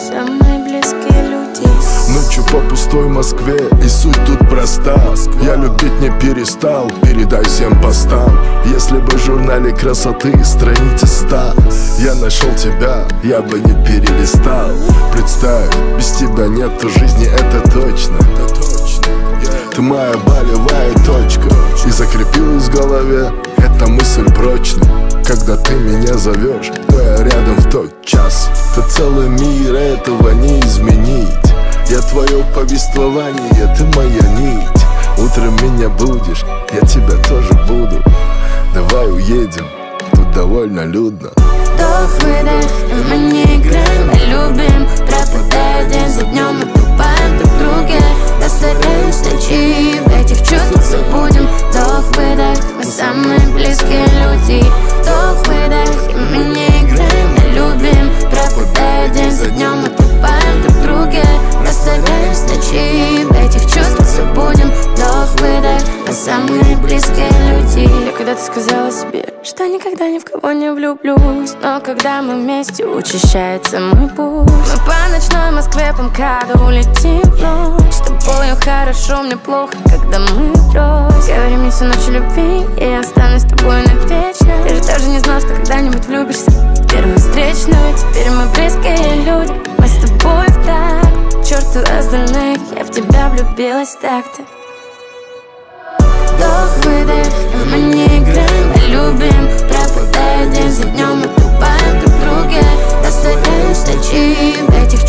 самые близкие люди. Ночью по пустой Москве, и суть тут проста. Я любить не перестал, передай всем постам. Если бы в журнале красоты страница 100 я нашел тебя, я бы не перелистал. Представь, без тебя нету жизни, это точно. Ты моя болевая точка, и закрепилась в голове эта мысль прочно. Когда ты меня зовешь, то я рядом в тот час. Ты целый мир, этого не изменить. Я твое повествование, ты моя нить. Утром меня будешь, я тебя тоже буду. Давай уедем, тут довольно людно. Вдох-выдох, и мы не играем, мы любим. Пропадая день за днем, мы тупаем друг друге. Растворяюсь ночи, в этих чувствах забудем. Вдох-выдох, мы самые близкие люди. Вдох-выдох, и мы не играем, мы любим. Пропадая день за днем, мы тупаем друг друге. Растворяюсь ночи, в этих чувствах забудем. Вдох-выдох, мы самые близкие люди. Я когда-то сказала себе, что никогда ни в кого не влюблюсь. Но когда мы вместе, учащается мой пульс. Мы по ночной Москве по МКАДу улетим в ночь. С тобою хорошо, мне плохо, когда мы врозь. Говори мне всю ночь о любви, и я останусь с тобой навечно. Ты же даже не знал, что когда-нибудь влюбишься в первую встречную. Теперь мы близкие люди, мы с тобой в такт. К черту остальных, я в тебя влюбилась так-то. Вдох-выдох, и мы не играем, мы любим. Пропадая день за днем, мы тупаем друг друге. Растворяюсь ночи, в этих